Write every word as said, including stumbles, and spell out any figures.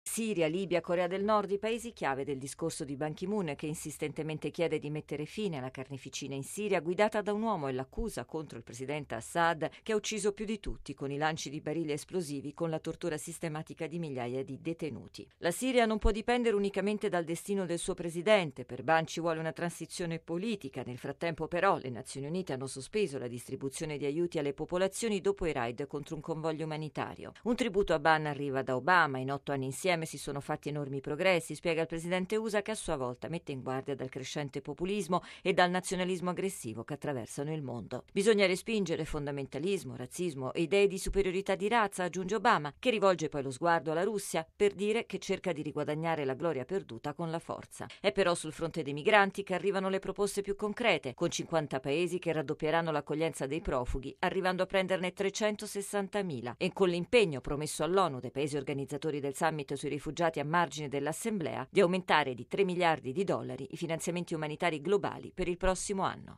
Siria, Libia, Corea del Nord, i paesi chiave del discorso di Ban Ki-moon, che insistentemente chiede di mettere fine alla carneficina in Siria, guidata da un uomo, e l'accusa contro il presidente Assad, che ha ucciso più di tutti con i lanci di barili esplosivi, con la tortura sistematica di migliaia di detenuti. La Siria non può dipendere unicamente dal destino del suo presidente. Per Ban ci vuole una transizione politica. Nel frattempo, però, le Nazioni Unite hanno sospeso la distribuzione di aiuti alle popolazioni dopo i raid contro un convoglio umanitario. Un tributo a Ban arriva da Obama. In otto anni insieme si sono fatti enormi progressi, spiega il presidente U S A, che a sua volta mette in guardia dal crescente populismo e dal nazionalismo aggressivo che attraversano il mondo. Bisogna respingere fondamentalismo, razzismo e idee di superiorità di razza, aggiunge Obama, che rivolge poi lo sguardo alla Russia per dire che cerca di riguadagnare la gloria perduta con la forza. È però sul fronte dei migranti che arrivano le proposte più concrete, con cinquanta paesi che raddoppieranno l'accoglienza dei profughi, arrivando a prenderne trecentosessantamila, e con l'impegno promesso all'ONU dai paesi organizzatori del summit sui rifugiati a margine dell'Assemblea di aumentare di tre miliardi di dollari i finanziamenti umanitari globali per il prossimo anno.